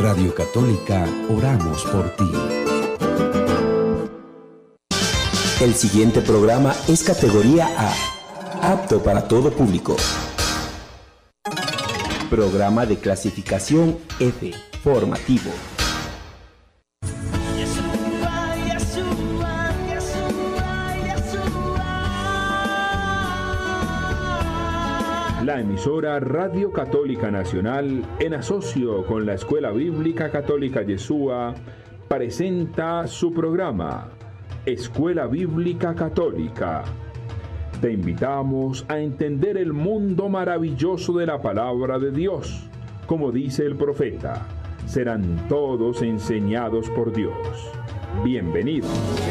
Radio Católica, oramos por ti. El siguiente programa es categoría A, apto para todo público. Programa de clasificación F, formativo. La emisora Radio Católica Nacional, en asocio con la Escuela Bíblica Católica Yeshua, presenta su programa Escuela Bíblica Católica. Te invitamos a entender el mundo maravilloso de la palabra de Dios. Como dice el profeta, serán todos enseñados por Dios. Bienvenidos.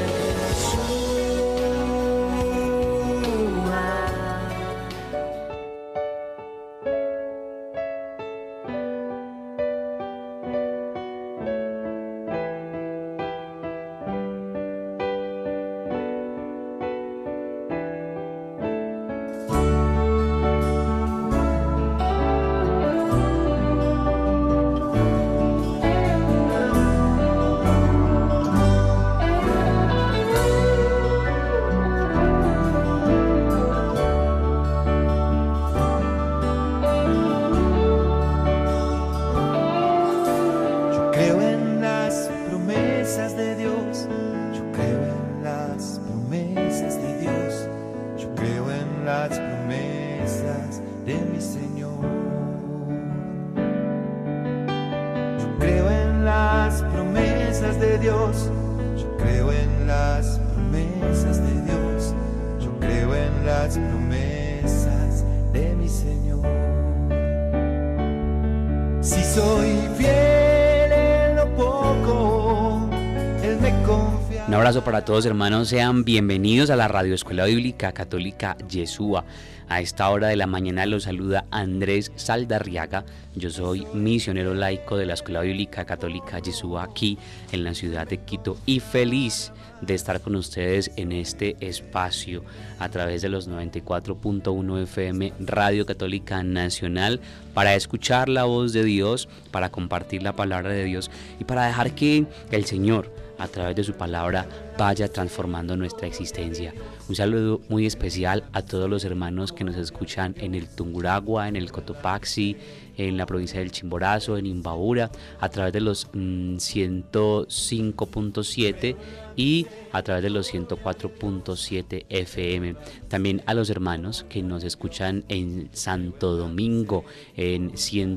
Un abrazo para todos, hermanos, sean bienvenidos a la Radio Escuela Bíblica Católica Yeshua. A esta hora de la mañana los saluda Andrés Saldarriaga. Yo soy misionero laico de la Escuela Bíblica Católica Yeshua aquí en la ciudad de Quito y feliz de estar con ustedes en este espacio a través de los 94.1 FM Radio Católica Nacional para escuchar la voz de Dios, para compartir la palabra de Dios y para dejar que el Señor a través de su palabra vaya transformando nuestra existencia. Un saludo muy especial a todos los hermanos que nos escuchan en el Tungurahua, en el Cotopaxi, en la provincia del Chimborazo, en Imbabura, a través de los 105.7 y a través de los 104.7 FM. También a los hermanos que nos escuchan en Santo Domingo en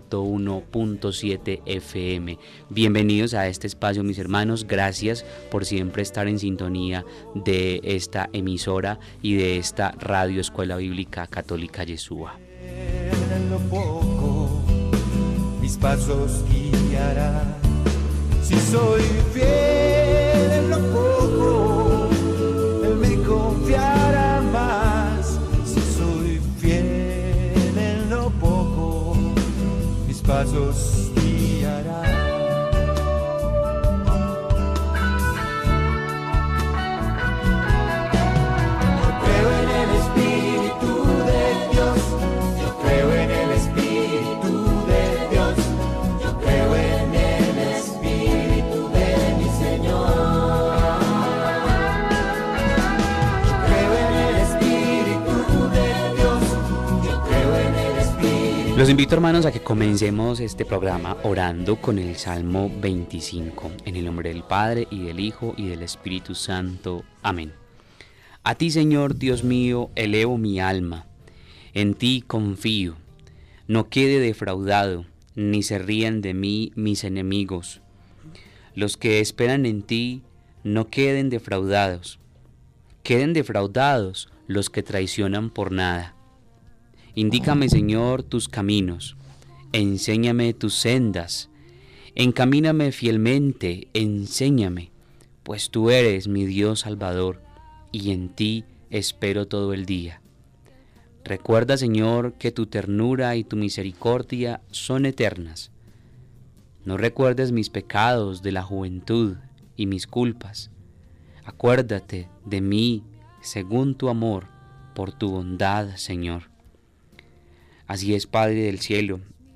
101.7 FM. Bienvenidos a este espacio, mis hermanos. Gracias por siempre estar en sintonía de esta emisora y de esta Radio Escuela Bíblica Católica Yeshua. En lo poco, mis pasos guiará. Si soy fiel en lo poco, Él me confiará más. Si soy fiel en lo poco, mis pasos guiará. Yo creo en el Espíritu de Dios, yo creo en el Espíritu de Dios, yo creo en el Espíritu de mi Señor. Yo creo en el Espíritu de Dios, yo creo en el Espíritu. Los invito, hermanos, a que comencemos este programa orando con el Salmo 25. En el nombre del Padre, y del Hijo, y del Espíritu Santo. Amén. A ti, Señor, Dios mío, elevo mi alma. En ti confío. No quede defraudado, ni se rían de mí mis enemigos. Los que esperan en ti, no queden defraudados. Queden defraudados los que traicionan por nada. Indícame, Señor, tus caminos. Enséñame tus sendas. Encamíname fielmente, enséñame, pues tú eres mi Dios Salvador, y en ti espero todo el día. Recuerda, Señor, que tu ternura y tu misericordia son eternas. No recuerdes mis pecados de la juventud y mis culpas. Acuérdate de mí según tu amor, por tu bondad, Señor. Así es, Padre del cielo,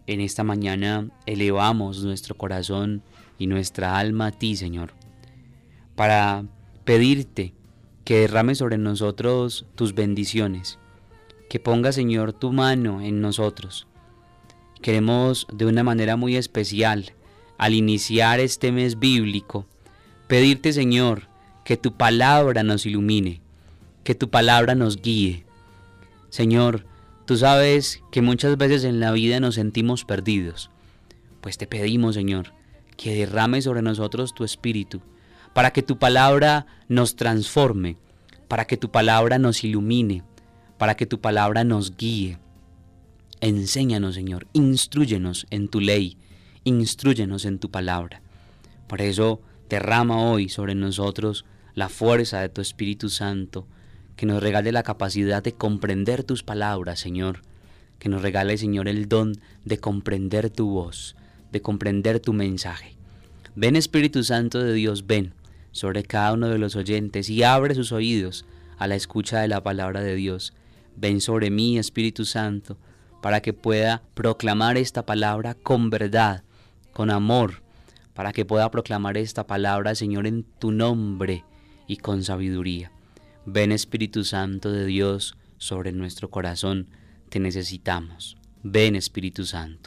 en esta mañana elevamos nuestro corazón y nuestra alma a ti, Señor, para pedirte que derrames sobre nosotros tus bendiciones, que pongas, Señor, tu mano en nosotros. Queremos de una manera muy especial, al iniciar este mes bíblico, pedirte, Señor, que tu palabra nos ilumine, que tu palabra nos guíe. Señor, tú sabes que muchas veces en la vida nos sentimos perdidos, pues te pedimos, Señor, que derrames sobre nosotros tu espíritu, para que tu palabra nos transforme, para que tu palabra nos ilumine, para que tu palabra nos guíe. Enséñanos, Señor, instrúyenos en tu ley, instrúyenos en tu palabra. Por eso derrama hoy sobre nosotros la fuerza de tu Espíritu Santo, que nos regale la capacidad de comprender tus palabras, Señor, que nos regale, Señor, el don de comprender tu voz, de comprender tu mensaje. Ven, Espíritu Santo de Dios, ven sobre cada uno de los oyentes y abre sus oídos a la escucha de la palabra de Dios. Ven sobre mí, Espíritu Santo, para que pueda proclamar esta palabra con verdad, con amor, para que pueda proclamar esta palabra, Señor, en tu nombre y con sabiduría. Ven, Espíritu Santo de Dios, sobre nuestro corazón, te necesitamos. Ven, Espíritu Santo.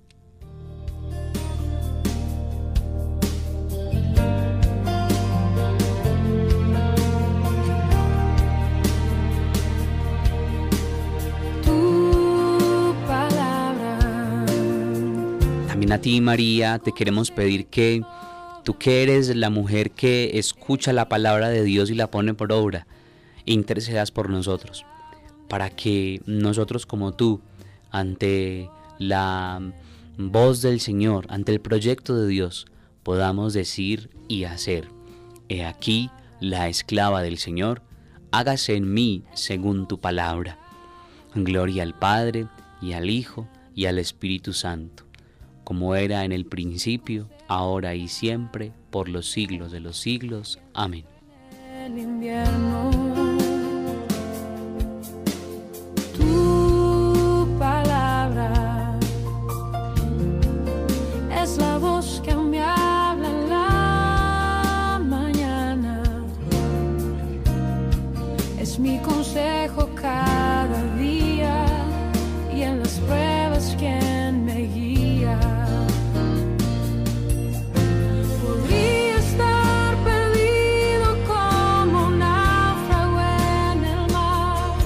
También a ti, María, te queremos pedir que tú, que eres la mujer que escucha la palabra de Dios y la pone por obra, intercedas por nosotros, para que nosotros como tú, ante la voz del Señor, ante el proyecto de Dios, podamos decir y hacer: he aquí la esclava del Señor, hágase en mí según tu palabra. Gloria al Padre, y al Hijo, y al Espíritu Santo, como era en el principio, ahora y siempre, por los siglos de los siglos. Amén. El invierno, tu palabra es la voz que me habla en la mañana, es mi consejo cada día y en las pruebas quien me guía. Podría estar perdido como un náufrago en el mar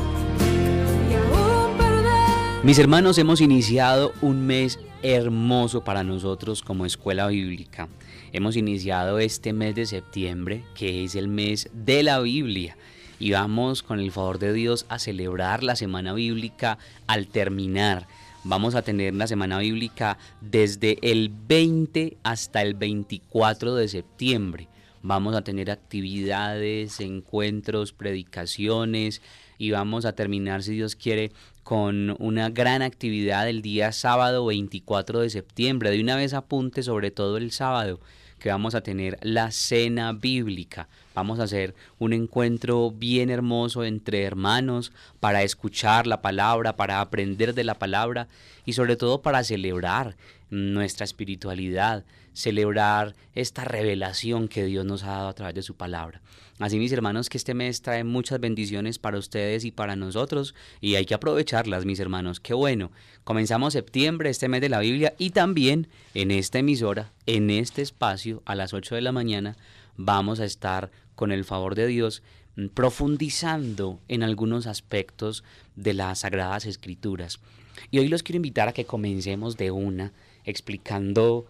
y aún perder. Mis hermanos, hemos iniciado un mes hermoso para nosotros como Escuela Bíblica. Hemos iniciado este mes de septiembre, que es el mes de la Biblia. Y vamos, con el favor de Dios, a celebrar la Semana Bíblica al terminar. Vamos a tener la Semana Bíblica desde el 20 hasta el 24 de septiembre. Vamos a tener actividades, encuentros, predicaciones y vamos a terminar, si Dios quiere, con una gran actividad el día sábado 24 de septiembre. De una vez apunte sobre todo el sábado, que vamos a tener la cena bíblica. Vamos a hacer un encuentro bien hermoso entre hermanos para escuchar la palabra, para aprender de la palabra y sobre todo para celebrar nuestra espiritualidad, celebrar esta revelación que Dios nos ha dado a través de su palabra. Así, mis hermanos, que este mes trae muchas bendiciones para ustedes y para nosotros y hay que aprovecharlas, mis hermanos. Qué bueno. Comenzamos septiembre, este mes de la Biblia, y también en esta emisora, en este espacio, a las 8 de la mañana, vamos a estar, con el favor de Dios, profundizando en algunos aspectos de las Sagradas Escrituras. Y hoy los quiero invitar a que comencemos de una, explicando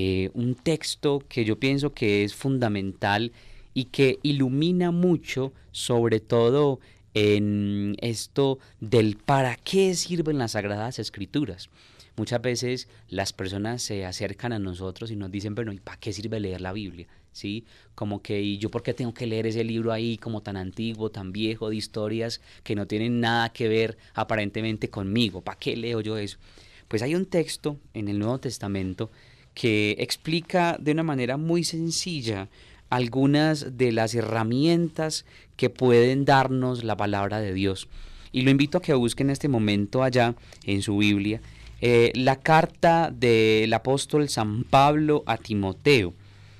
un texto que yo pienso que es fundamental y que ilumina mucho, sobre todo en esto del para qué sirven las Sagradas Escrituras. Muchas veces las personas se acercan a nosotros y nos dicen, bueno, ¿y para qué sirve leer la Biblia? ¿Sí? Como que, ¿y yo por qué tengo que leer ese libro ahí como tan antiguo, tan viejo, de historias que no tienen nada que ver aparentemente conmigo? ¿Para qué leo yo eso? Pues hay un texto en el Nuevo Testamento que explica de una manera muy sencilla algunas de las herramientas que pueden darnos la palabra de Dios. Y lo invito a que busquen en este momento allá en su Biblia, La carta del apóstol San Pablo a Timoteo,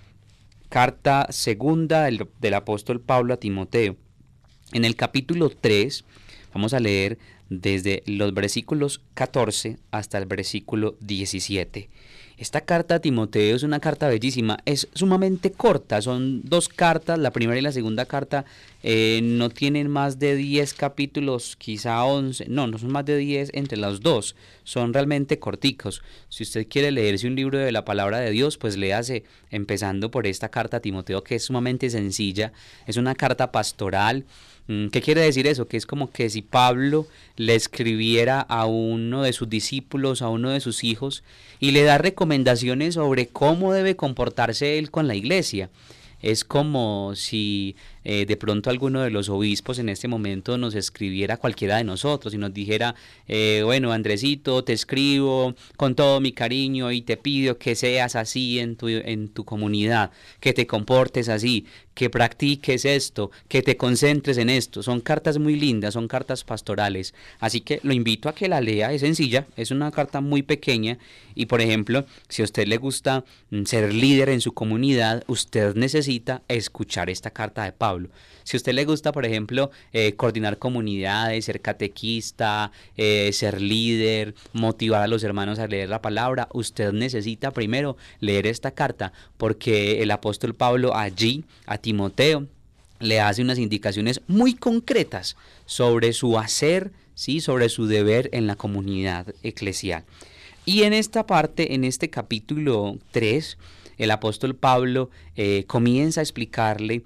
carta segunda del apóstol Pablo a Timoteo. En el capítulo 3 vamos a leer desde los versículos 14 hasta el versículo 17. Esta carta a Timoteo es una carta bellísima, es sumamente corta, son 2 cartas, la primera y la segunda carta no tienen más de 10 capítulos, quizá 11, no son más de 10 entre las 2, son realmente corticos. Si usted quiere leerse un libro de la palabra de Dios, pues léase empezando por esta carta a Timoteo, que es sumamente sencilla, es una carta pastoral. ¿Qué quiere decir eso? Que es como que si Pablo le escribiera a uno de sus discípulos, a uno de sus hijos, y le da recomendaciones sobre cómo debe comportarse él con la iglesia. Es como si de pronto alguno de los obispos en este momento nos escribiera a cualquiera de nosotros y nos dijera, bueno, Andresito, te escribo con todo mi cariño y te pido que seas así en tu comunidad, que te comportes así, que practiques esto, que te concentres en esto. Son cartas muy lindas, son cartas pastorales, así que lo invito a que la lea, es sencilla, es una carta muy pequeña y, por ejemplo, si a usted le gusta ser líder en su comunidad, usted necesita escuchar esta carta de Pablo. Si a usted le gusta, por ejemplo, coordinar comunidades, ser catequista, ser líder, motivar a los hermanos a leer la palabra, usted necesita primero leer esta carta, porque el apóstol Pablo allí a Timoteo le hace unas indicaciones muy concretas sobre su hacer, ¿sí? Sobre su deber en la comunidad eclesial. Y en esta parte, en este capítulo 3, el apóstol Pablo comienza a explicarle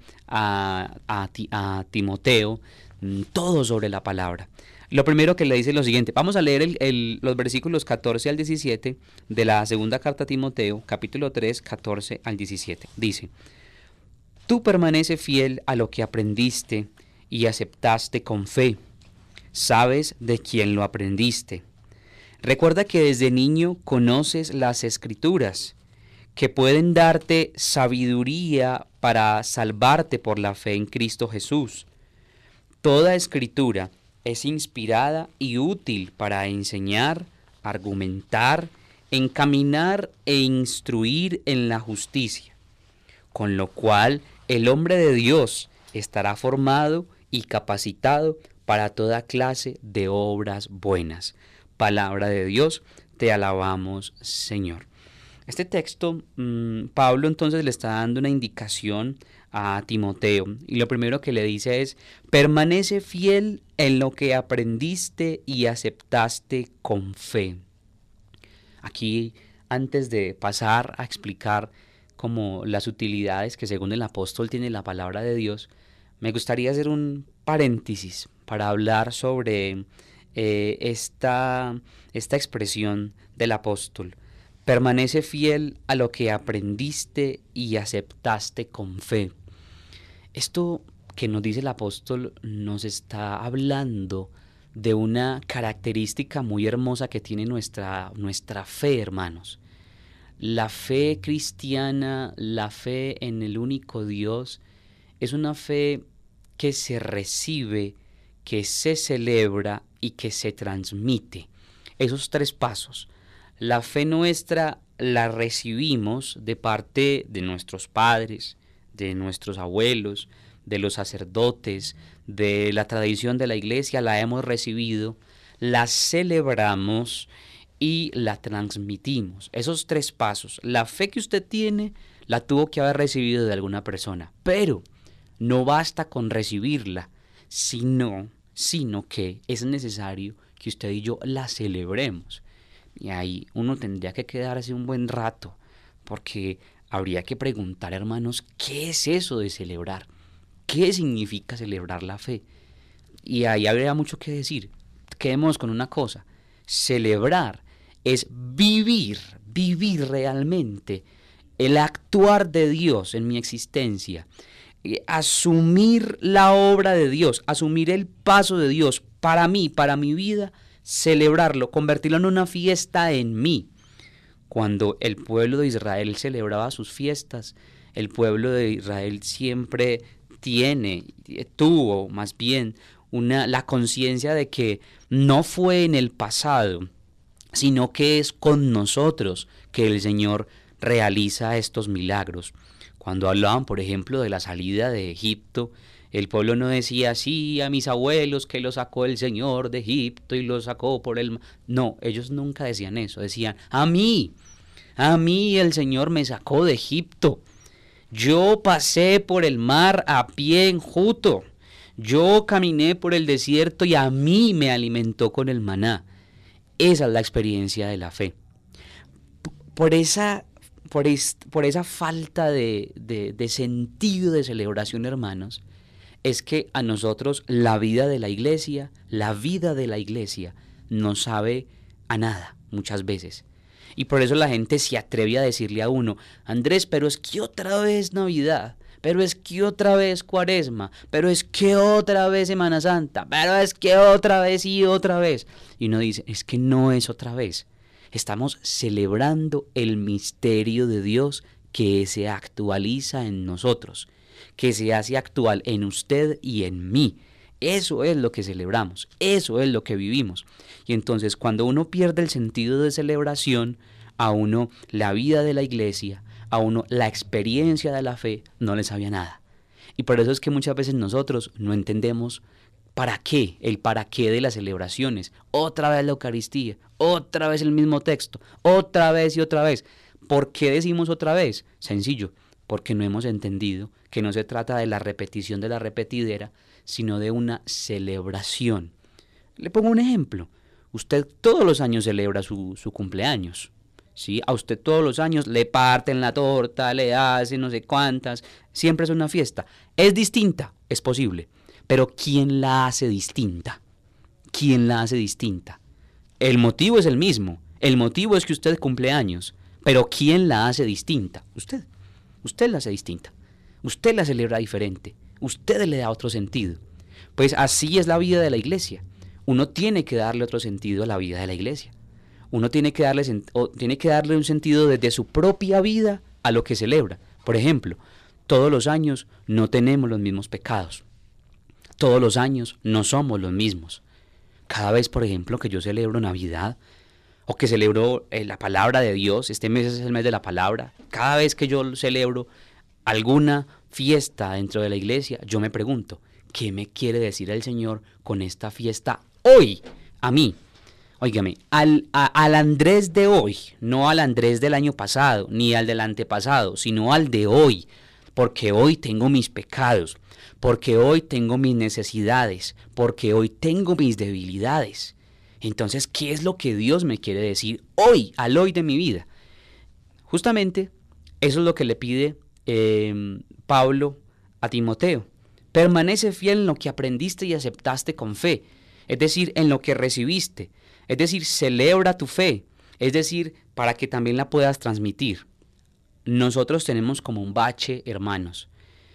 a Timoteo todo sobre la palabra. Lo primero que le dice es lo siguiente. Vamos a leer los versículos 14 al 17 de la segunda carta a Timoteo, capítulo 3, 14 al 17. Dice: Tú permanece fiel a lo que aprendiste y aceptaste con fe. Sabes de quién lo aprendiste. Recuerda que desde niño conoces las Escrituras, que pueden darte sabiduría para salvarte por la fe en Cristo Jesús. Toda Escritura es inspirada y útil para enseñar, argumentar, encaminar e instruir en la justicia, con lo cual el hombre de Dios estará formado y capacitado para toda clase de obras buenas. Palabra de Dios, te alabamos, Señor. Este texto, Pablo entonces le está dando una indicación a Timoteo y lo primero que le dice es: permanece fiel en lo que aprendiste y aceptaste con fe. Aquí, antes de pasar a explicar como las utilidades que según el apóstol tiene la palabra de Dios, me gustaría hacer un paréntesis para hablar sobre esta expresión del apóstol. Permanece fiel a lo que aprendiste y aceptaste con fe. Esto que nos dice el apóstol nos está hablando de una característica muy hermosa que tiene nuestra fe, hermanos. La fe cristiana, la fe en el único Dios, es una fe que se recibe, que se celebra y que se transmite. Esos 3 pasos. La fe nuestra la recibimos de parte de nuestros padres, de nuestros abuelos, de los sacerdotes, de la tradición de la iglesia, la hemos recibido, la celebramos y la transmitimos. Esos 3 pasos. La fe que usted tiene la tuvo que haber recibido de alguna persona, pero no basta con recibirla, sino que es necesario que usted y yo la celebremos. Y ahí uno tendría que quedarse un buen rato, porque habría que preguntar, hermanos, ¿qué es eso de celebrar? ¿Qué significa celebrar la fe? Y ahí habría mucho que decir. Quedemos con una cosa: celebrar es vivir realmente el actuar de Dios en mi existencia, asumir la obra de Dios, asumir el paso de Dios para mí, para mi vida, celebrarlo, convertirlo en una fiesta en mí. Cuando el pueblo de Israel celebraba sus fiestas, el pueblo de Israel siempre tuvo más bien la conciencia de que no fue en el pasado, sino que es con nosotros que el Señor realiza estos milagros. Cuando hablaban, por ejemplo, de la salida de Egipto, el pueblo no decía, sí, a mis abuelos que los sacó el Señor de Egipto y los sacó por el... No, ellos nunca decían eso, decían, a mí el Señor me sacó de Egipto. Yo pasé por el mar a pie enjuto. Yo caminé por el desierto y a mí me alimentó con el maná. Esa es la experiencia de la fe. Por esa falta de sentido de celebración, hermanos, es que a nosotros la vida de la iglesia no sabe a nada muchas veces. Y por eso la gente se atreve a decirle a uno, Andrés, pero es que otra vez Navidad, pero es que otra vez Cuaresma, pero es que otra vez Semana Santa, pero es que otra vez y otra vez. Y uno dice, es que no es otra vez. Estamos celebrando el misterio de Dios que se actualiza en nosotros, que se hace actual en usted y en mí. Eso es lo que celebramos, eso es lo que vivimos. Y entonces cuando uno pierde el sentido de celebración, a uno la vida de la iglesia, a uno la experiencia de la fe, no le sabía nada. Y por eso es que muchas veces nosotros no entendemos el para qué de las celebraciones. Otra vez la Eucaristía, otra vez el mismo texto, otra vez y otra vez. ¿Por qué decimos otra vez? Sencillo, porque no hemos entendido que no se trata de la repetición de la repetidera, sino de una celebración. Le pongo un ejemplo. Usted todos los años celebra su cumpleaños, ¿sí? A usted todos los años le parten la torta, le hacen no sé cuántas, siempre es una fiesta. ¿Es distinta? Es posible. Pero ¿quién la hace distinta? ¿Quién la hace distinta? El motivo es el mismo. El motivo es que usted cumple años. Pero ¿quién la hace distinta? Usted. Usted la hace distinta. Usted la celebra diferente. Usted le da otro sentido. Pues así es la vida de la iglesia. Uno tiene que darle otro sentido a la vida de la iglesia. Uno tiene que darle un sentido desde su propia vida a lo que celebra. Por ejemplo, todos los años no tenemos los mismos pecados. Todos los años no somos los mismos. Cada vez, por ejemplo, que yo celebro Navidad o que celebro la palabra de Dios, este mes es el mes de la palabra, cada vez que yo celebro alguna fiesta dentro de la iglesia, yo me pregunto, ¿qué me quiere decir el Señor con esta fiesta hoy a mí? Óigame, al Andrés de hoy, no al Andrés del año pasado, ni al del antepasado, sino al de hoy, porque hoy tengo mis pecados, porque hoy tengo mis necesidades, porque hoy tengo mis debilidades. Entonces, ¿qué es lo que Dios me quiere decir hoy, al hoy de mi vida? Justamente, eso es lo que le pide Pablo a Timoteo. Permanece fiel en lo que aprendiste y aceptaste con fe, es decir, en lo que recibiste, es decir, celebra tu fe, es decir, para que también la puedas transmitir. Nosotros tenemos como un bache, hermanos,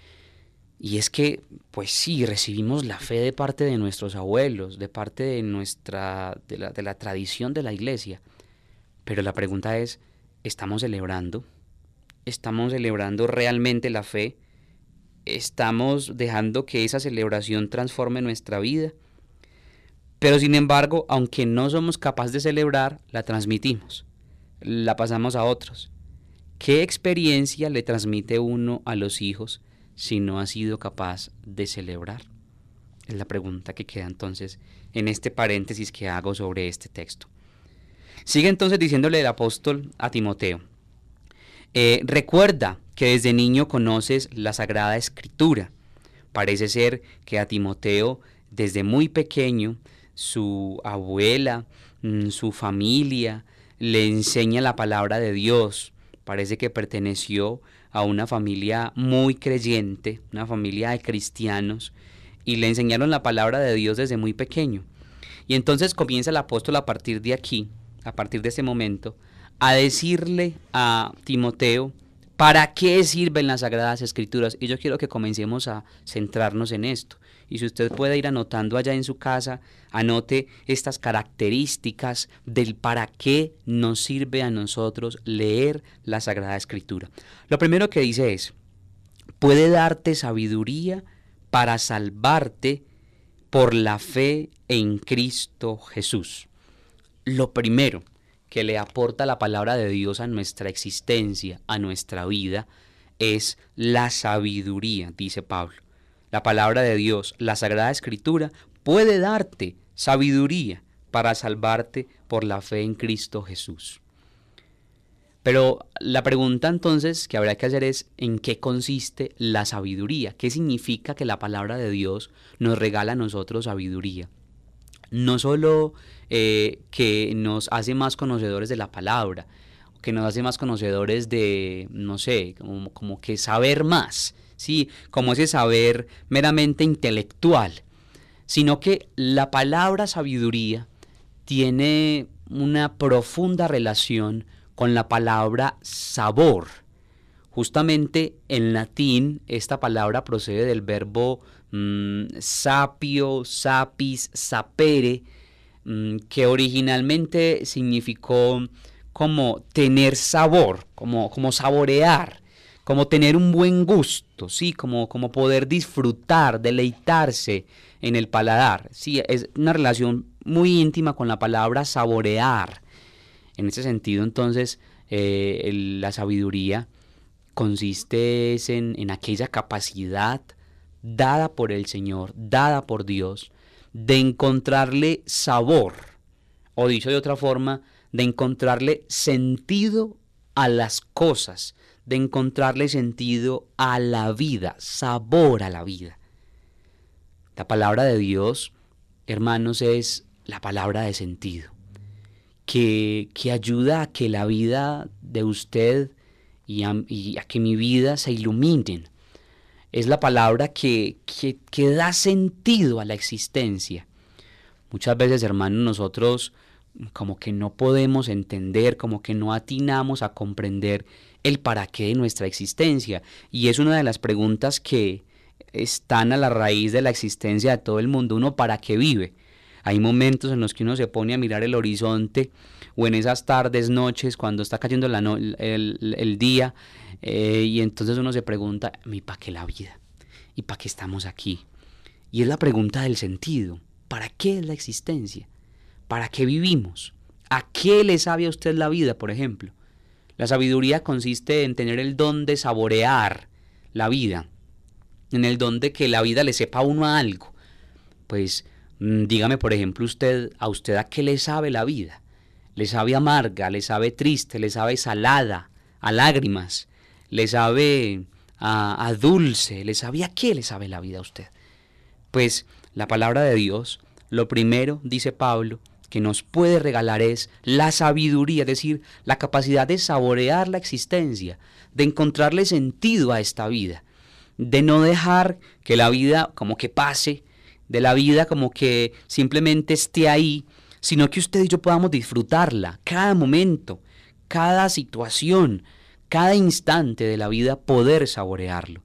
y es que, pues sí, recibimos la fe de parte de nuestros abuelos, de parte de la tradición de la iglesia, pero la pregunta es, ¿estamos celebrando? ¿Estamos celebrando realmente la fe? ¿Estamos dejando que esa celebración transforme nuestra vida? Pero sin embargo, aunque no somos capaces de celebrar, la transmitimos, la pasamos a otros. ¿Qué experiencia le transmite uno a los hijos si no ha sido capaz de celebrar? Es la pregunta que queda entonces en este paréntesis que hago sobre este texto. Sigue entonces diciéndole el apóstol a Timoteo, recuerda que desde niño conoces la Sagrada Escritura. Parece ser que a Timoteo desde muy pequeño su abuela, su familia le enseña la palabra de Dios. Parece que perteneció a una familia muy creyente, una familia de cristianos, y le enseñaron la palabra de Dios desde muy pequeño. Y entonces comienza el apóstol a partir de aquí, a partir de ese momento, a decirle a Timoteo para qué sirven las Sagradas Escrituras. Y yo quiero que comencemos a centrarnos en esto. Y si usted puede ir anotando allá en su casa, anote estas características del para qué nos sirve a nosotros leer la Sagrada Escritura. Lo primero que dice es, puede darte sabiduría para salvarte por la fe en Cristo Jesús. Lo primero, que le aporta la palabra de Dios a nuestra existencia, a nuestra vida, es la sabiduría, dice Pablo. La palabra de Dios, la Sagrada Escritura, puede darte sabiduría para salvarte por la fe en Cristo Jesús. Pero la pregunta entonces que habrá que hacer es ¿en qué consiste la sabiduría? ¿Qué significa que la palabra de Dios nos regala a nosotros sabiduría? No solo que nos hace más conocedores de la palabra, que nos hace más conocedores de, no sé, como que saber más, ¿sí? Como ese saber meramente intelectual, sino que la palabra sabiduría tiene una profunda relación con la palabra sabor. Justamente en latín esta palabra procede del verbo sapio, sapis, sapere, que originalmente significó como tener sabor, como saborear, como tener un buen gusto, ¿sí? Como poder disfrutar, deleitarse en el paladar. Sí, es una relación muy íntima con la palabra saborear. En ese sentido, entonces, la sabiduría consiste en aquella capacidad dada por el Señor, dada por Dios, de encontrarle sabor, o dicho de otra forma, de encontrarle sentido a las cosas, de encontrarle sentido a la vida, sabor a la vida. La palabra de Dios, hermanos, es la palabra de sentido, que ayuda a que la vida de usted y a que mi vida se iluminen. Es la palabra que da sentido a la existencia. Muchas veces, hermanos, nosotros como que no podemos entender, como que no atinamos a comprender el para qué de nuestra existencia. Y es una de las preguntas que están a la raíz de la existencia de todo el mundo. Uno, ¿para qué vive? Hay momentos en los que uno se pone a mirar el horizonte, o en esas tardes, noches, cuando está cayendo el día, y entonces uno se pregunta, ¿y para qué la vida? ¿Y para qué estamos aquí? Y es la pregunta del sentido. ¿Para qué es la existencia? ¿Para qué vivimos? ¿A qué le sabe a usted la vida, por ejemplo? La sabiduría consiste en tener el don de saborear la vida, en el don de que la vida le sepa a uno a algo. Pues dígame, por ejemplo, a usted a qué le sabe la vida. ¿Le sabe amarga, le sabe triste, le sabe salada, a lágrimas, le sabe a dulce, le sabe a qué le sabe la vida a usted? Pues la palabra de Dios, lo primero, dice Pablo, que nos puede regalar es la sabiduría, es decir, la capacidad de saborear la existencia, de encontrarle sentido a esta vida, de no dejar que la vida como que pase, de la vida como que simplemente esté ahí, sino que usted y yo podamos disfrutarla, cada momento, cada situación, cada instante de la vida, poder saborearlo.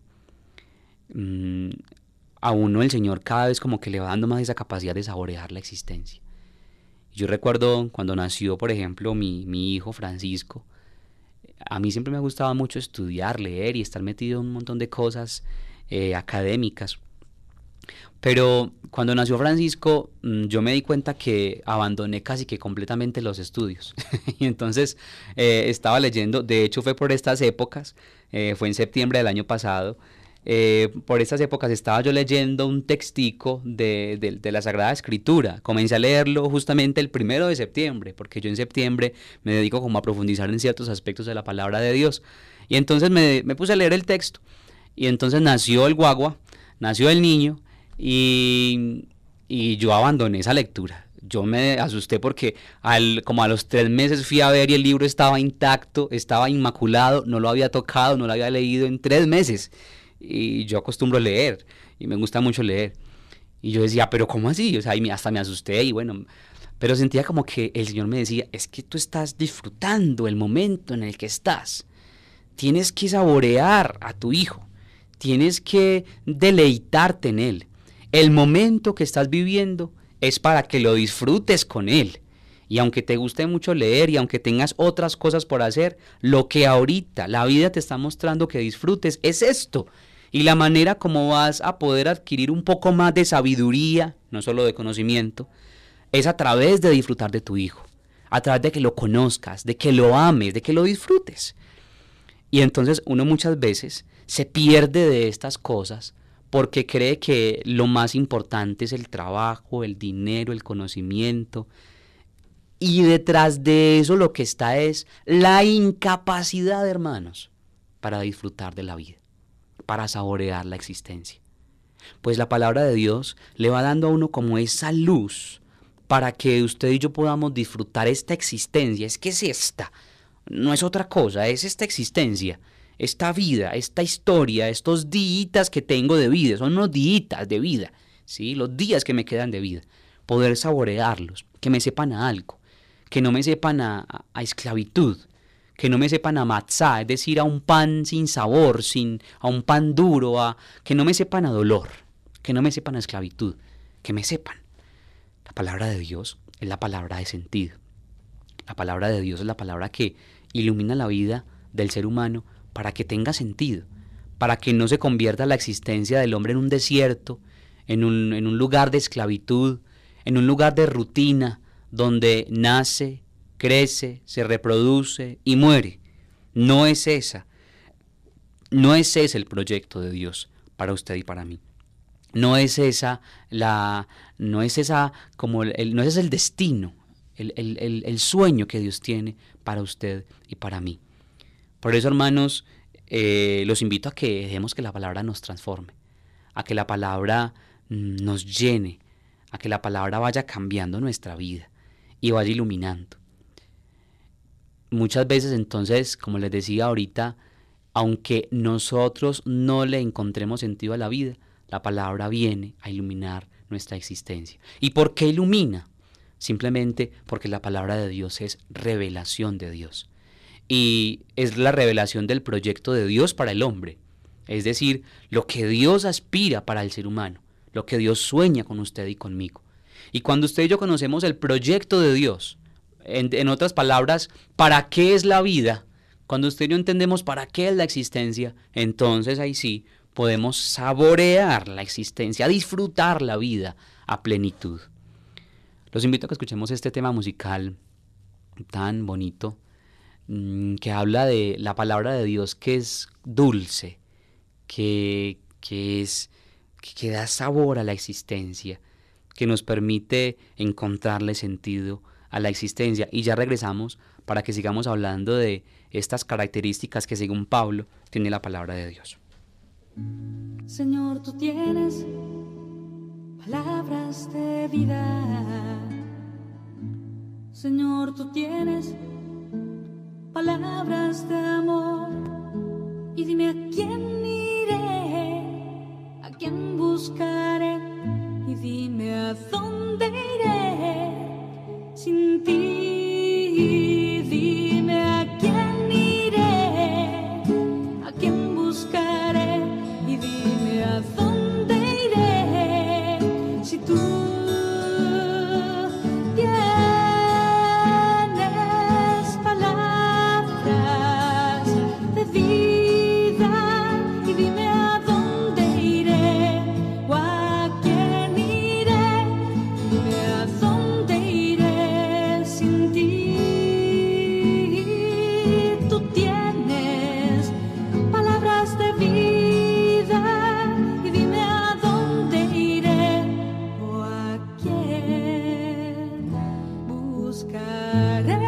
A uno el Señor cada vez como que le va dando más esa capacidad de saborear la existencia. Yo recuerdo cuando nació, por ejemplo, mi hijo Francisco. A mí siempre me ha gustado mucho estudiar, leer y estar metido en un montón de cosas académicas. Pero cuando nació Francisco, yo me di cuenta que abandoné casi que completamente los estudios. Y entonces estaba leyendo, de hecho fue por estas épocas, fue en septiembre del año pasado. Por estas épocas estaba yo leyendo un textico de la Sagrada Escritura. Comencé a leerlo justamente el 1 de septiembre, porque yo en septiembre me dedico como a profundizar en ciertos aspectos de la palabra de Dios. Y entonces me puse a leer el texto, y entonces nació el guagua, nació el niño, y yo abandoné esa lectura. Yo me asusté porque como a los 3 meses fui a ver y el libro estaba intacto, estaba inmaculado, no lo había tocado, no lo había leído en 3 meses. Y yo acostumbro a leer, y me gusta mucho leer. Y yo decía, ¿pero cómo así? O sea, hasta me asusté, y bueno, pero sentía como que el Señor me decía, es que tú estás disfrutando el momento en el que estás. Tienes que saborear a tu hijo, tienes que deleitarte en él. El momento que estás viviendo es para que lo disfrutes con él. Y aunque te guste mucho leer y aunque tengas otras cosas por hacer, lo que ahorita la vida te está mostrando que disfrutes es esto. Y la manera como vas a poder adquirir un poco más de sabiduría, no solo de conocimiento, es a través de disfrutar de tu hijo, a través de que lo conozcas, de que lo ames, de que lo disfrutes. Y entonces uno muchas veces se pierde de estas cosas porque cree que lo más importante es el trabajo, el dinero, el conocimiento. Y detrás de eso lo que está es la incapacidad, hermanos, para disfrutar de la vida, para saborear la existencia. Pues la palabra de Dios le va dando a uno como esa luz para que usted y yo podamos disfrutar esta existencia. Es que es esta, no es otra cosa, es esta existencia, esta vida, esta historia, estos días que tengo de vida, son unos días de vida, ¿sí? Los días que me quedan de vida, poder saborearlos, que me sepan a algo, que no me sepan a esclavitud, que no me sepan a matzá, es decir, a un pan sin sabor, a un pan duro, que no me sepan a dolor, que no me sepan a esclavitud, que me sepan. La palabra de Dios es la palabra de sentido. La palabra de Dios es la palabra que ilumina la vida del ser humano para que tenga sentido, para que no se convierta la existencia del hombre en un desierto, en un lugar de esclavitud, en un lugar de rutina, donde nace, crece, se reproduce y muere. No es ese el proyecto de Dios para usted y para mí. No es ese el destino, el sueño que Dios tiene para usted y para mí. Por eso, hermanos, los invito a que dejemos que la palabra nos transforme, a que la palabra nos llene, a que la palabra vaya cambiando nuestra vida y vaya iluminando. Muchas veces, entonces, como les decía ahorita, aunque nosotros no le encontremos sentido a la vida, la palabra viene a iluminar nuestra existencia. ¿Y por qué ilumina? Simplemente porque la palabra de Dios es revelación de Dios. Y es la revelación del proyecto de Dios para el hombre. Es decir, lo que Dios aspira para el ser humano, lo que Dios sueña con usted y conmigo. Y cuando usted y yo conocemos el proyecto de Dios, en otras palabras, ¿para qué es la vida? Cuando usted y yo entendemos para qué es la existencia, entonces ahí sí podemos saborear la existencia, disfrutar la vida a plenitud. Los invito a que escuchemos este tema musical tan bonito, que habla de la palabra de Dios, que es dulce, que da sabor a la existencia, que nos permite encontrarle sentido a la existencia. Y ya regresamos para que sigamos hablando de estas características que, según Pablo, tiene la palabra de Dios. Señor, tú tienes palabras de vida. Señor, tú tienes palabras de amor. Y dime a quién iré, a quién buscaré, y dime a dónde iré sin ti. Dime a quién iré, a quién buscaré, y dime a dónde iré si tú tienes palabras de vida. Y dime a dónde iré o a quién iré, dime a dónde iré sin ti. Tú tienes palabras de vida, y dime a dónde iré o a quién buscaré.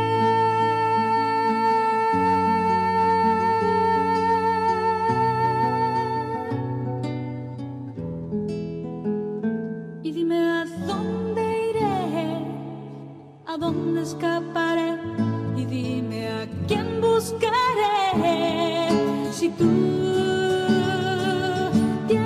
Y dime a dónde iré, a dónde escaparé, y dime a quién buscaré si tú tienes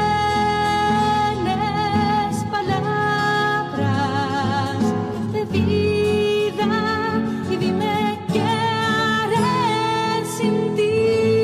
palabras de vida. Y dime qué haré sin ti.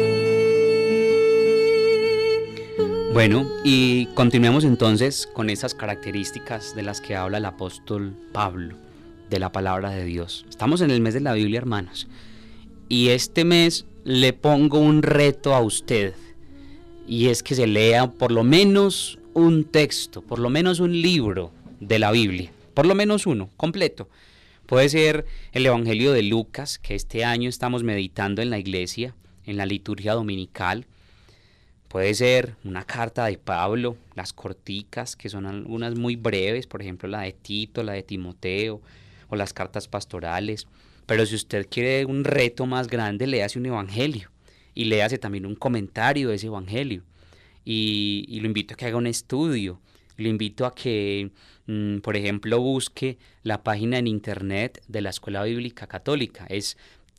Bueno, y continuemos entonces con esas características de las que habla el apóstol Pablo, de la palabra de Dios. Estamos en el mes de la Biblia, hermanos, y este mes le pongo un reto a usted, y es que se lea por lo menos un texto, por lo menos un libro de la Biblia, por lo menos uno, completo, Puede ser el Evangelio de Lucas, que este año estamos meditando en la iglesia, en la liturgia dominical. Puede ser una carta de Pablo, las corticas, que son algunas muy breves, por ejemplo la de Tito, la de Timoteo, o las cartas pastorales. Pero si usted quiere un reto más grande, léase un evangelio y léase también un comentario de ese evangelio. Y lo invito a que haga un estudio, lo invito a que, por ejemplo, busque la página en internet de la Escuela Bíblica Católica. Es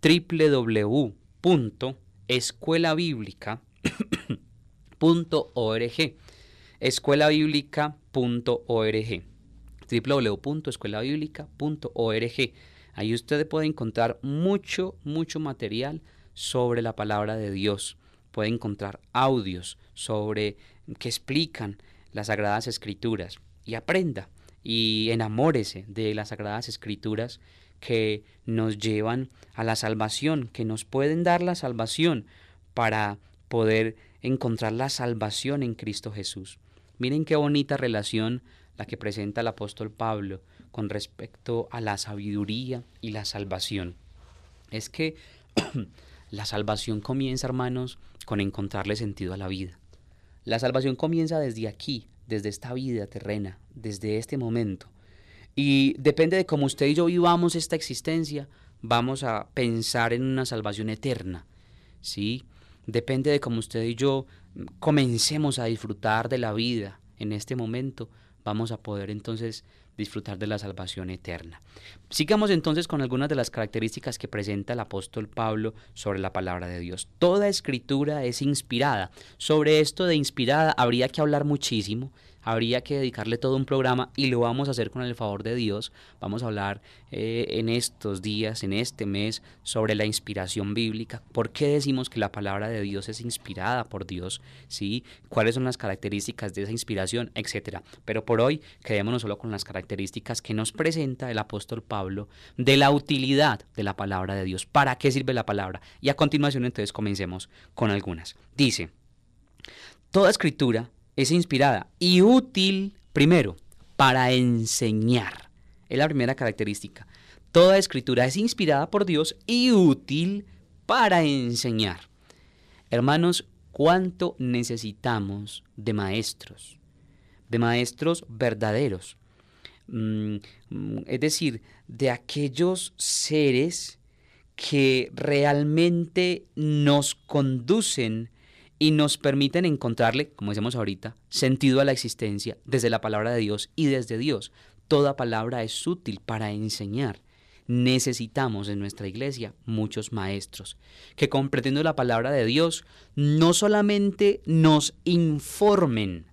www.escuelabiblica.org, escuelabiblica.org, www.escuelabiblica.org. Ahí usted puede encontrar mucho material sobre la palabra de Dios. Puede encontrar audios sobre que explican las Sagradas Escrituras, y aprenda y enamórese de las Sagradas Escrituras que nos llevan a la salvación, que nos pueden dar la salvación para poder encontrar la salvación en Cristo Jesús. Miren qué bonita relación la que presenta el apóstol Pablo con respecto a la sabiduría y la salvación. Es que la salvación comienza, hermanos, con encontrarle sentido a la vida. La salvación comienza desde aquí, desde esta vida terrena, desde este momento. Y depende de cómo usted y yo vivamos esta existencia, vamos a pensar en una salvación eterna, ¿sí? Depende de cómo usted y yo comencemos a disfrutar de la vida en este momento, vamos a poder entonces disfrutar de la salvación eterna. Sigamos entonces con algunas de las características que presenta el apóstol Pablo sobre la palabra de Dios. Toda escritura es inspirada. Sobre esto de inspirada habría que hablar muchísimo, habría que dedicarle todo un programa, y lo vamos a hacer con el favor de Dios. Vamos a hablar en estos días, en este mes, sobre la inspiración bíblica. ¿Por qué decimos que la palabra de Dios es inspirada por Dios? ¿Sí? ¿Cuáles son las características de esa inspiración? Etcétera. Pero por hoy quedémonos solo con las características que nos presenta el apóstol Pablo de la utilidad de la palabra de Dios. ¿Para qué sirve la palabra? Y a continuación entonces comencemos con algunas. Dice: toda escritura es inspirada y útil, primero, para enseñar. Es la primera característica. Toda escritura es inspirada por Dios y útil para enseñar. Hermanos, ¿cuánto necesitamos de maestros verdaderos? Es decir, de aquellos seres que realmente nos conducen y nos permiten encontrarle, como decíamos ahorita, sentido a la existencia desde la palabra de Dios y desde Dios. Toda palabra es útil para enseñar. Necesitamos en nuestra iglesia muchos maestros que, comprendiendo la palabra de Dios, no solamente nos informen.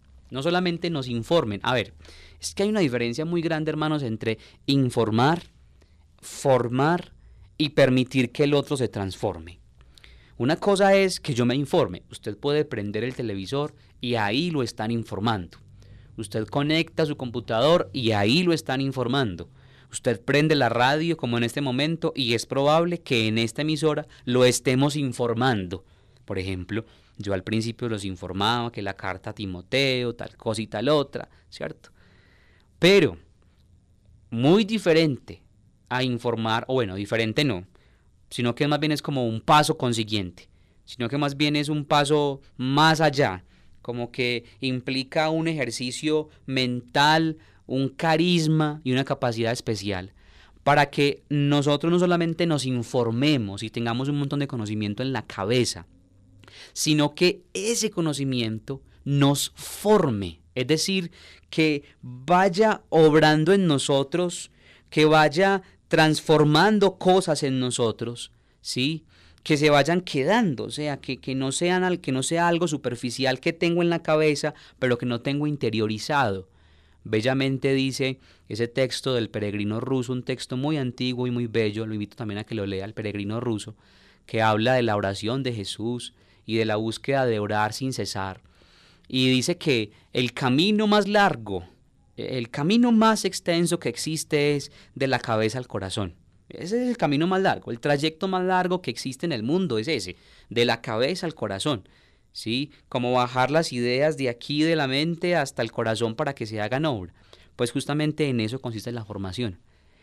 A ver, es que hay una diferencia muy grande, hermanos, entre informar, formar y permitir que el otro se transforme. Una cosa es que yo me informe. Usted puede prender el televisor y ahí lo están informando. Usted conecta su computador y ahí lo están informando. Usted prende la radio como en este momento y es probable que en esta emisora lo estemos informando. Por ejemplo, yo al principio los informaba que la carta a Timoteo, tal cosa y tal otra, ¿cierto? Pero muy diferente a informar, o bueno, diferente no, sino que más bien es como un paso consiguiente, sino que más bien es un paso más allá, como que implica un ejercicio mental, un carisma y una capacidad especial para que nosotros no solamente nos informemos y tengamos un montón de conocimiento en la cabeza, sino que ese conocimiento nos forme, es decir, que vaya obrando en nosotros, que vaya transformando cosas en nosotros, ¿sí? Que se vayan quedando, o sea, que no sea algo superficial que tengo en la cabeza, pero que no tengo interiorizado. Bellamente dice ese texto del Peregrino Ruso, un texto muy antiguo y muy bello, lo invito también a que lo lea, el Peregrino Ruso, que habla de la oración de Jesús y de la búsqueda de orar sin cesar. Y dice que el camino más largo, el camino más extenso que existe es de la cabeza al corazón. Ese es el camino más largo, el trayecto más largo que existe en el mundo es ese, de la cabeza al corazón, ¿sí? Como bajar las ideas de aquí de la mente hasta el corazón para que se hagan obra. Pues justamente en eso consiste la formación,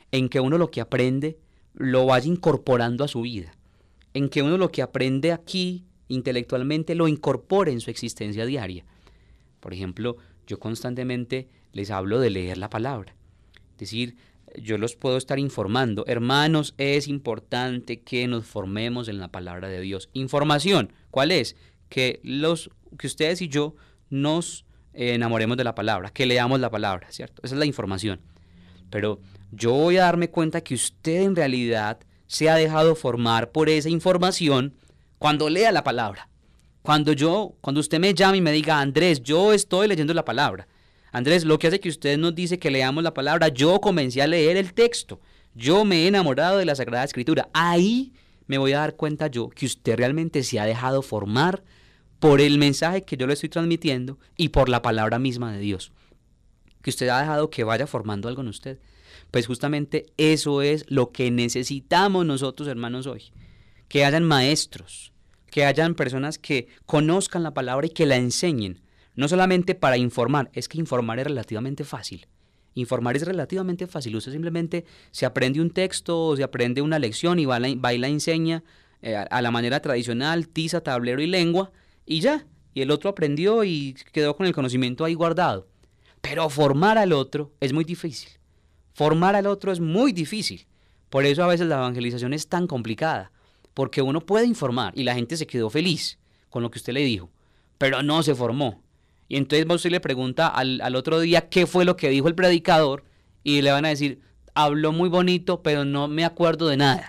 en que uno lo que aprende lo vaya incorporando a su vida, en que uno lo que aprende aquí intelectualmente lo incorpore en su existencia diaria. Por ejemplo, yo constantemente les hablo de leer la palabra. Es decir, yo los puedo estar informando. Hermanos, es importante que nos formemos en la palabra de Dios. Información, ¿cuál es? Que ustedes y yo nos enamoremos de la palabra, que leamos la palabra, ¿cierto? Esa es la información. Pero yo voy a darme cuenta que usted en realidad se ha dejado formar por esa información cuando lea la palabra. Cuando usted me llame y me diga, Andrés, yo estoy leyendo la palabra. Andrés, lo que hace que usted nos dice que leamos la palabra, yo comencé a leer el texto. Yo me he enamorado de la Sagrada Escritura. Ahí me voy a dar cuenta yo que usted realmente se ha dejado formar por el mensaje que yo le estoy transmitiendo y por la palabra misma de Dios. Que usted ha dejado que vaya formando algo en usted. Pues justamente eso es lo que necesitamos nosotros, hermanos, hoy. Que hayan maestros, que hayan personas que conozcan la palabra y que la enseñen. No solamente para informar, es que informar es relativamente fácil. Informar es relativamente fácil. Usted simplemente se aprende un texto o se aprende una lección y va y la enseña a la manera tradicional, tiza, tablero y lengua, y ya. Y el otro aprendió y quedó con el conocimiento ahí guardado. Pero formar al otro es muy difícil. Formar al otro es muy difícil. Por eso a veces la evangelización es tan complicada. Porque uno puede informar y la gente se quedó feliz con lo que usted le dijo, pero no se formó. Y entonces usted le pregunta al otro día qué fue lo que dijo el predicador y le van a decir, habló muy bonito, pero no me acuerdo de nada.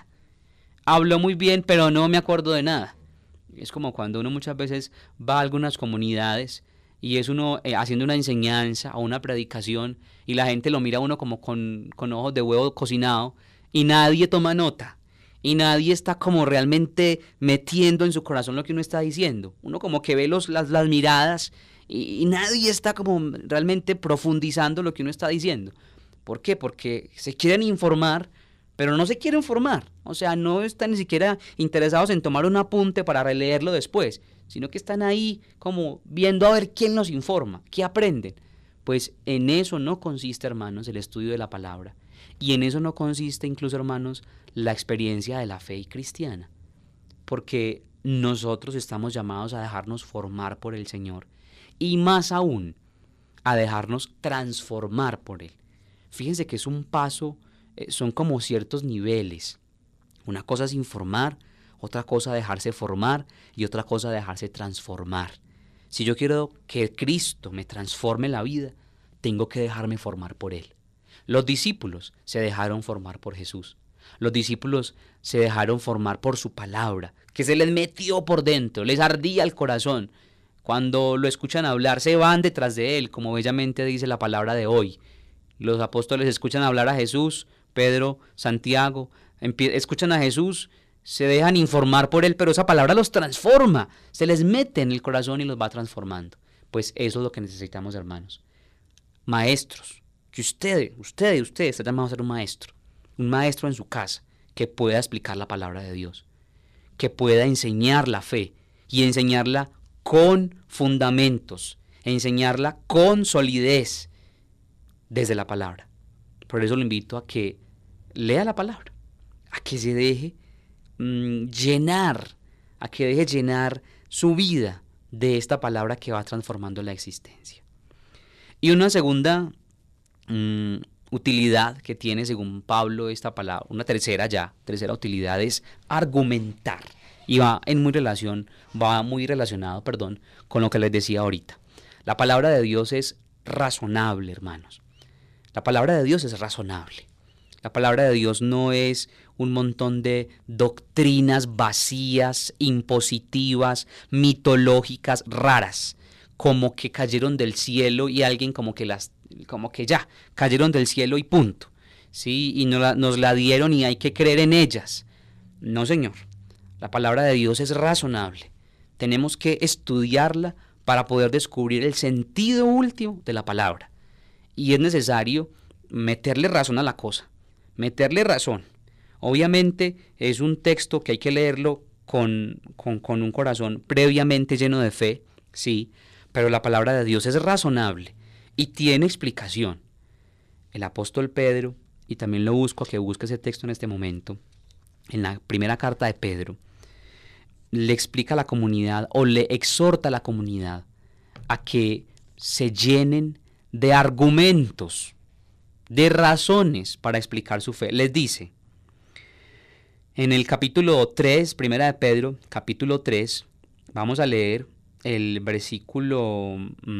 Habló muy bien, pero no me acuerdo de nada. Es como cuando uno muchas veces va a algunas comunidades y es uno haciendo una enseñanza o una predicación y la gente lo mira a uno como con ojos de huevo cocinado y nadie toma nota. Y nadie está como realmente metiendo en su corazón lo que uno está diciendo. Uno como que ve las miradas y nadie está como realmente profundizando lo que uno está diciendo. ¿Por qué? Porque se quieren informar, pero no se quieren formar. O sea, no están ni siquiera interesados en tomar un apunte para releerlo después, sino que están ahí como viendo a ver quién los informa, qué aprenden. Pues en eso no consiste, hermanos, el estudio de la palabra. Y en eso no consiste incluso, hermanos, la experiencia de la fe cristiana. Porque nosotros estamos llamados a dejarnos formar por el Señor. Y más aún, a dejarnos transformar por Él. Fíjense que es un paso, son como ciertos niveles. Una cosa es informar, otra cosa dejarse formar y otra cosa dejarse transformar. Si yo quiero que Cristo me transforme la vida, tengo que dejarme formar por Él. Los discípulos se dejaron formar por Jesús. Los discípulos se dejaron formar por su palabra, que se les metió por dentro, les ardía el corazón. Cuando lo escuchan hablar, se van detrás de Él, como bellamente dice la palabra de hoy. Los apóstoles escuchan hablar a Jesús, Pedro, Santiago, escuchan a Jesús, se dejan informar por Él, pero esa palabra los transforma, se les mete en el corazón y los va transformando. Pues eso es lo que necesitamos, hermanos. Maestros. Que usted está llamado a ser un maestro en su casa, que pueda explicar la palabra de Dios, que pueda enseñar la fe y enseñarla con fundamentos, enseñarla con solidez desde la palabra. Por eso lo invito a que lea la palabra, a que se deje llenar su vida de esta palabra que va transformando la existencia. Y una segunda utilidad que tiene según Pablo esta palabra, una tercera utilidad es argumentar y va muy relacionado con lo que les decía ahorita. La palabra de Dios es razonable, hermanos. La palabra de Dios es razonable. La palabra de Dios no es un montón de doctrinas vacías, impositivas, mitológicas, raras, como que cayeron del cielo y alguien como que ya cayeron del cielo y punto, ¿sí? Y nos la dieron y hay que creer en ellas. No, señor. La palabra de Dios es razonable. Tenemos que estudiarla para poder descubrir el sentido último de la palabra. Y es necesario meterle razón a la cosa, meterle razón. Obviamente es un texto que hay que leerlo con un corazón previamente lleno de fe, sí, pero la palabra de Dios es razonable y tiene explicación. El apóstol Pedro y también lo busco a que busque ese texto en este momento, en la primera carta de Pedro, le explica a la comunidad o le exhorta a la comunidad a que se llenen de argumentos, de razones para explicar su fe. Les dice, en el capítulo 3, primera de Pedro, capítulo 3, vamos a leer el versículo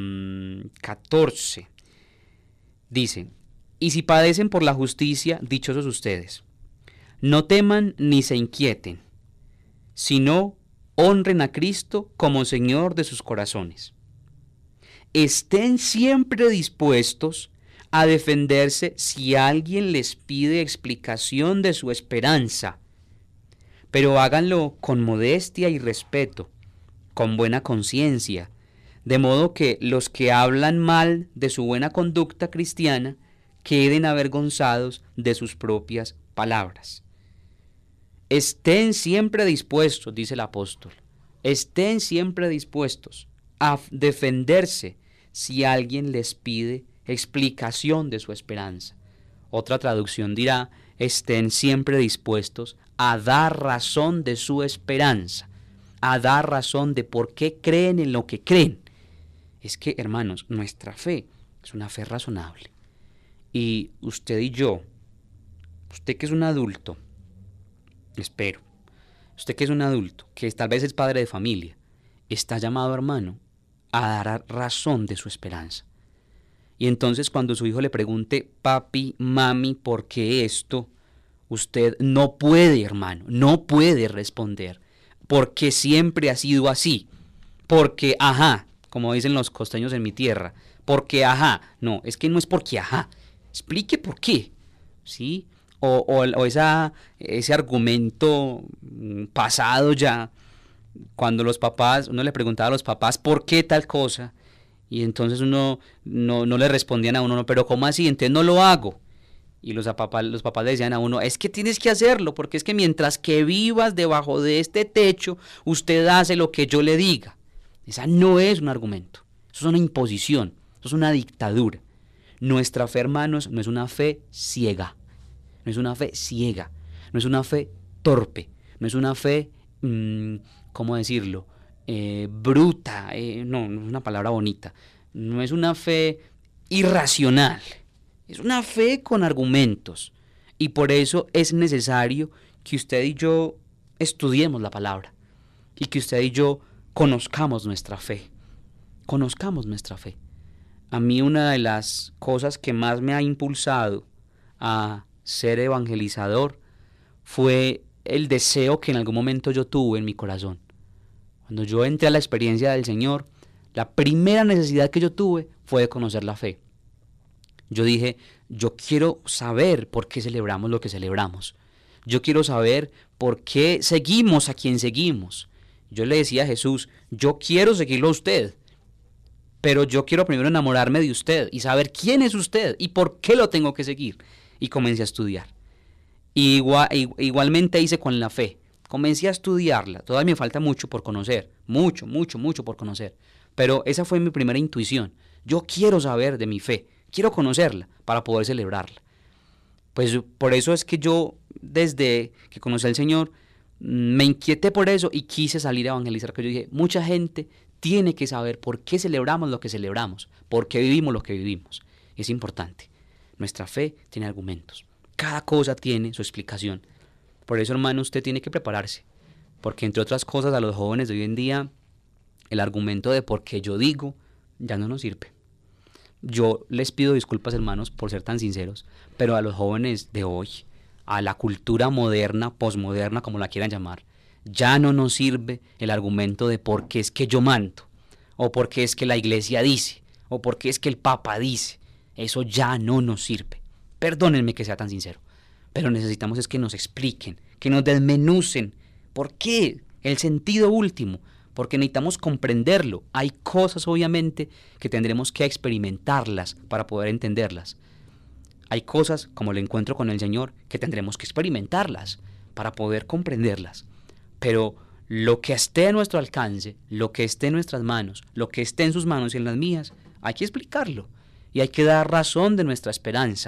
14. Dice, y si padecen por la justicia, dichosos ustedes. No teman ni se inquieten, sino honren a Cristo como Señor de sus corazones. Estén siempre dispuestos a defenderse si alguien les pide explicación de su esperanza, pero háganlo con modestia y respeto, con buena conciencia, de modo que los que hablan mal de su buena conducta cristiana queden avergonzados de sus propias palabras. Estén siempre dispuestos, dice el apóstol, estén siempre dispuestos a defenderse si alguien les pide explicación de su esperanza. Otra traducción dirá, estén siempre dispuestos a dar razón de su esperanza, a dar razón de por qué creen en lo que creen. Es que, hermanos, nuestra fe es una fe razonable. Y usted y yo, usted que es un adulto, espero, usted que es un adulto, que tal vez es padre de familia, está llamado, hermano, a dar razón de su esperanza. Y entonces cuando su hijo le pregunte, papi, mami, ¿por qué esto? Usted no puede, hermano, no puede responder, porque siempre ha sido así, porque ajá, como dicen los costeños en mi tierra, porque ajá, no, es que no es porque ajá, explique por qué, ¿sí? O ese argumento pasado ya, cuando los papás, uno le preguntaba a los papás por qué tal cosa, y entonces uno no le respondían a uno, no, pero ¿cómo así? Entonces no lo hago. Y los papás le decían a uno, es que tienes que hacerlo, porque es que mientras que vivas debajo de este techo, usted hace lo que yo le diga. Esa no es un argumento, eso es una imposición, eso es una dictadura. Nuestra fe, hermanos, no es una fe ciega, no es una fe ciega, no es una fe torpe, no es una fe, ¿cómo decirlo? Bruta, no es una palabra bonita, no es una fe irracional, es una fe con argumentos, y por eso es necesario que usted y yo estudiemos la palabra, y que usted y yo conozcamos nuestra fe, A mí una de las cosas que más me ha impulsado a ser evangelizador fue el deseo que en algún momento yo tuve en mi corazón. Cuando yo entré a la experiencia del Señor, la primera necesidad que yo tuve fue de conocer la fe. Yo dije, yo quiero saber por qué celebramos lo que celebramos. Yo quiero saber por qué seguimos a quien seguimos. Yo le decía a Jesús, yo quiero seguirlo a usted, pero yo quiero primero enamorarme de usted y saber quién es usted y por qué lo tengo que seguir. Y comencé a estudiar. Igualmente hice con la fe. Comencé a estudiarla. Todavía me falta mucho por conocer. Mucho por conocer. Pero esa fue mi primera intuición. Yo quiero saber de mi fe. Quiero conocerla para poder celebrarla. Pues por eso es que yo, desde que conocí al Señor, me inquieté por eso y quise salir a evangelizar. Que yo dije, mucha gente tiene que saber por qué celebramos lo que celebramos, por qué vivimos lo que vivimos. Es importante. Nuestra fe tiene argumentos. Cada cosa tiene su explicación. Por eso, hermano, usted tiene que prepararse. Porque, entre otras cosas, a los jóvenes de hoy en día, el argumento de por qué yo digo ya no nos sirve. Yo les pido disculpas, hermanos, por ser tan sinceros, pero a los jóvenes de hoy, a la cultura moderna, posmoderna, como la quieran llamar, ya no nos sirve el argumento de por qué es que yo mando, o por qué es que la iglesia dice, o por qué es que el Papa dice. Eso ya no nos sirve. Perdónenme que sea tan sincero, pero necesitamos es que nos expliquen, que nos desmenucen por qué, el sentido último, porque necesitamos comprenderlo. Hay cosas, obviamente, que tendremos que experimentarlas para poder entenderlas. Hay cosas, como el encuentro con el Señor, que tendremos que experimentarlas para poder comprenderlas. Pero lo que esté a nuestro alcance, lo que esté en nuestras manos, lo que esté en sus manos y en las mías, hay que explicarlo. Y hay que dar razón de nuestra esperanza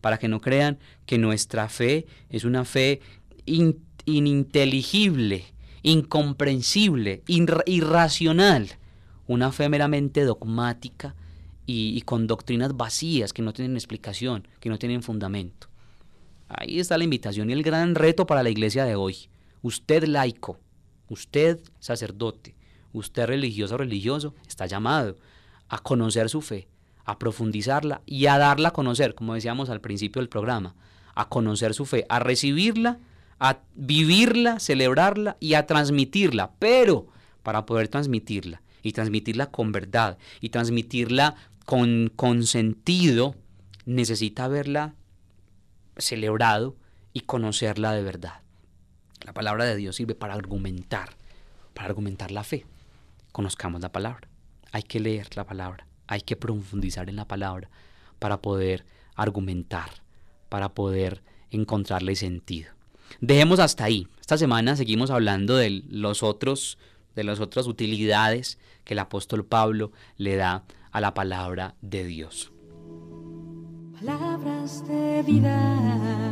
para que no crean que nuestra fe es una fe ininteligible, incomprensible, irracional, una fe meramente dogmática y con doctrinas vacías que no tienen explicación, que no tienen fundamento. Ahí está la invitación y el gran reto para la iglesia de hoy. Usted laico, usted sacerdote, usted religioso o religioso, está llamado a conocer su fe, a profundizarla y a darla a conocer, como decíamos al principio del programa, a conocer su fe, a recibirla, a vivirla, celebrarla y a transmitirla. Pero para poder transmitirla, y transmitirla con verdad, y transmitirla con sentido, necesita haberla celebrado y conocerla de verdad. La palabra de Dios sirve para argumentar la fe. Conozcamos la palabra. Hay que leer la palabra, hay que profundizar en la palabra para poder argumentar, para poder encontrarle sentido. Dejemos hasta ahí. Esta semana seguimos hablando de las otras utilidades que el apóstol Pablo le da a la palabra de Dios. Palabras de vida,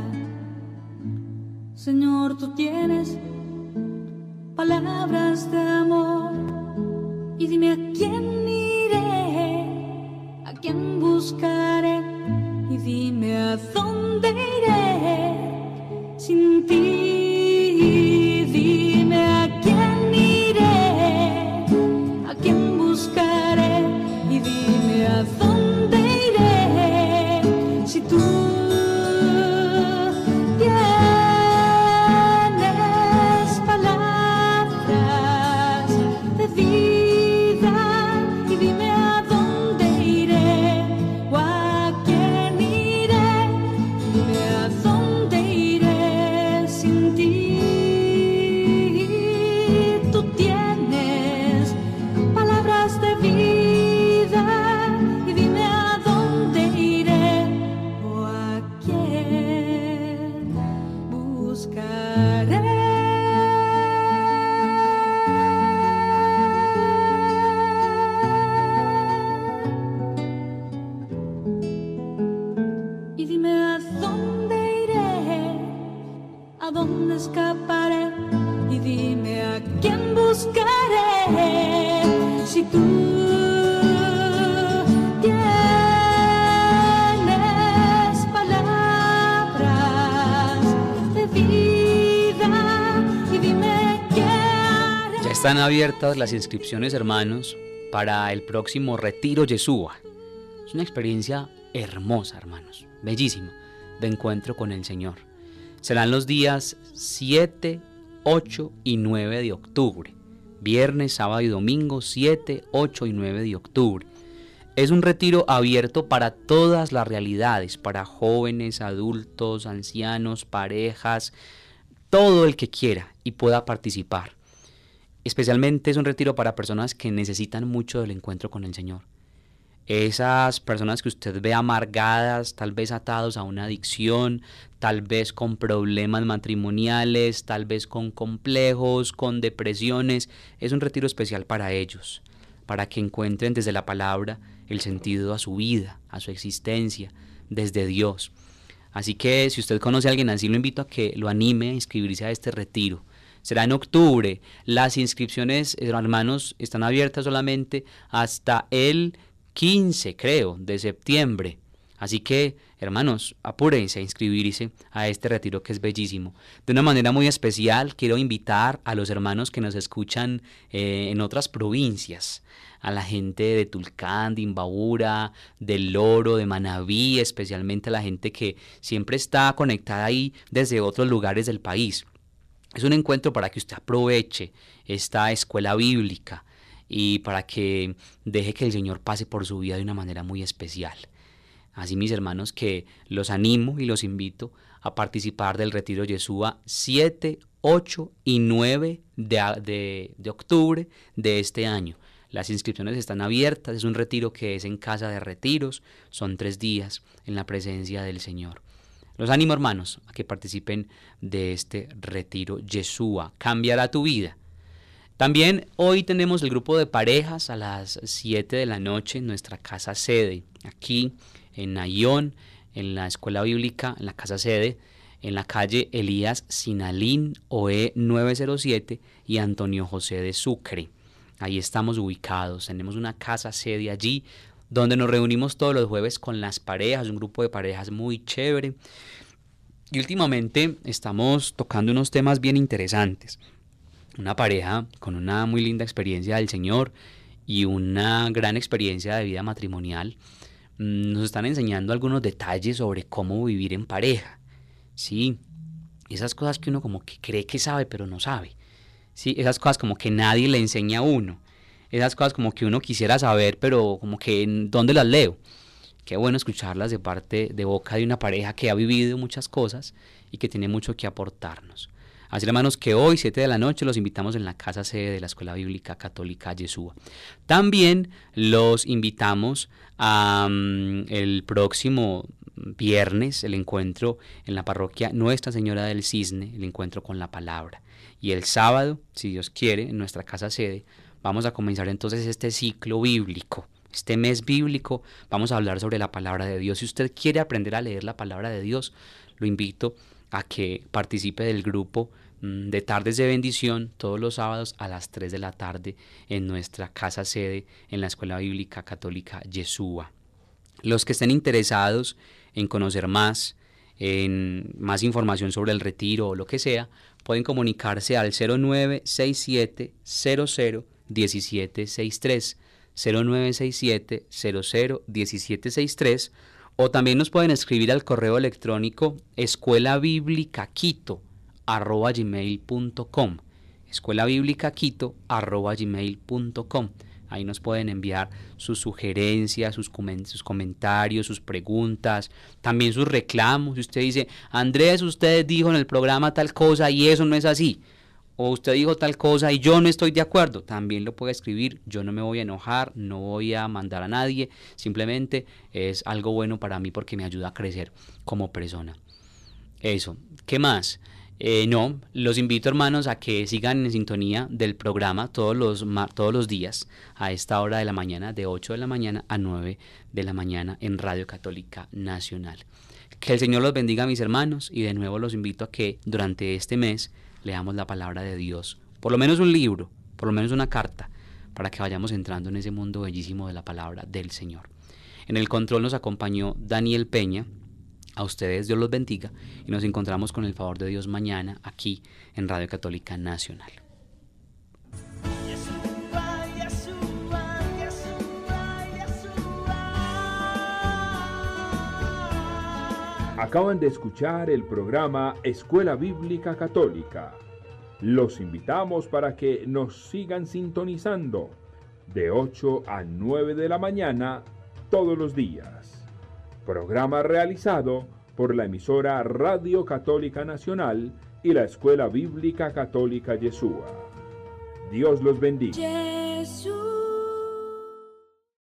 Señor, tú tienes palabras de amor, y dime a quién iré, a quién buscaré, y dime a dónde iré sin ti. Dime a quién iré, a quién buscaré, y dime a dónde iré si tú tienes palabras de vida, y dime a dónde iré o a quién iré, dime a dónde iré sin ti. Tú tienes palabras de vida, y dime a dónde iré o a quién buscaré. Y dime a dónde iré, a dónde escaparé, y dime a quién buscaré si tú tienes palabras de vida, y dime qué haré. Ya están abiertas las inscripciones, hermanos, para el próximo Retiro Yeshua. Es una experiencia hermosa, hermanos, bellísima, de encuentro con el Señor. Serán los días 7, 8 y 9 de octubre. Viernes, sábado y domingo, 7, 8 y 9 de octubre. Es un retiro abierto para todas las realidades, para jóvenes, adultos, ancianos, parejas, todo el que quiera y pueda participar. Especialmente es un retiro para personas que necesitan mucho del encuentro con el Señor. Esas personas que usted ve amargadas, tal vez atados a una adicción, tal vez con problemas matrimoniales, tal vez con complejos, con depresiones. Es un retiro especial para ellos, para que encuentren desde la palabra el sentido a su vida, a su existencia, desde Dios. Así que si usted conoce a alguien así, lo invito a que lo anime a inscribirse a este retiro. Será en octubre. Las inscripciones, hermanos, están abiertas solamente hasta el 15, creo, de septiembre. Así que, hermanos, apúrense a inscribirse a este retiro que es bellísimo. De una manera muy especial, quiero invitar a los hermanos que nos escuchan en otras provincias, a la gente de Tulcán, de Imbabura, del Loro, de Manabí, especialmente a la gente que siempre está conectada ahí desde otros lugares del país. Es un encuentro para que usted aproveche esta escuela bíblica y para que deje que el Señor pase por su vida de una manera muy especial. Así, mis hermanos, que los animo y los invito a participar del Retiro Yeshua 7, 8 y 9 de octubre de este año. Las inscripciones están abiertas, es un retiro que es en casa de retiros, son 3 días en la presencia del Señor. Los animo, hermanos, a que participen de este Retiro Yeshua. Cambiará tu vida. También hoy tenemos el grupo de parejas a las 7 de la noche en nuestra casa sede, aquí en Nayón, en la escuela bíblica, en la casa sede, en la calle Elías Sinalín, OE 907 y Antonio José de Sucre. Ahí estamos ubicados, tenemos una casa sede allí, donde nos reunimos todos los jueves con las parejas, un grupo de parejas muy chévere. Y últimamente estamos tocando unos temas bien interesantes. Una pareja con una muy linda experiencia del Señor y una gran experiencia de vida matrimonial nos están enseñando algunos detalles sobre cómo vivir en pareja. Sí, esas cosas que uno como que cree que sabe pero no sabe. Sí, esas cosas como que nadie le enseña a uno. Esas cosas como que uno quisiera saber pero como que ¿dónde las leo? Qué bueno escucharlas de boca de una pareja que ha vivido muchas cosas y que tiene mucho que aportarnos. Así, hermanos, que hoy, 7 de la noche, los invitamos en la casa sede de la Escuela Bíblica Católica Yeshua. También los invitamos a el próximo viernes, el encuentro en la parroquia Nuestra Señora del Cisne, el encuentro con la palabra. Y el sábado, si Dios quiere, en nuestra casa sede, vamos a comenzar entonces este ciclo bíblico. Este mes bíblico vamos a hablar sobre la palabra de Dios. Si usted quiere aprender a leer la palabra de Dios, lo invito a que participe del grupo de Tardes de Bendición todos los sábados a las 3 de la tarde en nuestra casa sede en la Escuela Bíblica Católica Yeshua. Los que estén interesados en conocer más, en más información sobre el retiro o lo que sea, pueden comunicarse al 0967 00 1763, 0967 00 1763, o también nos pueden escribir al correo electrónico escuelabiblicaquito@gmail.com, escuelabiblicaquito@gmail.com. Ahí nos pueden enviar sus sugerencias, sus comentarios, sus preguntas, también sus reclamos. Si usted dice, Andrés, usted dijo en el programa tal cosa y eso no es así, o usted dijo tal cosa y yo no estoy de acuerdo, también lo puede escribir. Yo no me voy a enojar, no voy a mandar a nadie, simplemente es algo bueno para mí porque me ayuda a crecer como persona. Eso, ¿qué más? Los invito, hermanos, a que sigan en sintonía del programa todos los días a esta hora de la mañana, de 8 de la mañana a 9 de la mañana en Radio Católica Nacional. Que el Señor los bendiga, mis hermanos, y de nuevo los invito a que durante este mes leamos la palabra de Dios, por lo menos un libro, por lo menos una carta, para que vayamos entrando en ese mundo bellísimo de la palabra del Señor. En el control nos acompañó Daniel Peña. A ustedes Dios los bendiga y nos encontramos con el favor de Dios mañana aquí en Radio Católica Nacional. Acaban de escuchar el programa Escuela Bíblica Católica. Los invitamos para que nos sigan sintonizando de 8 a 9 de la mañana todos los días. Programa realizado por la emisora Radio Católica Nacional y la Escuela Bíblica Católica Yeshua. Dios los bendiga. Jesús.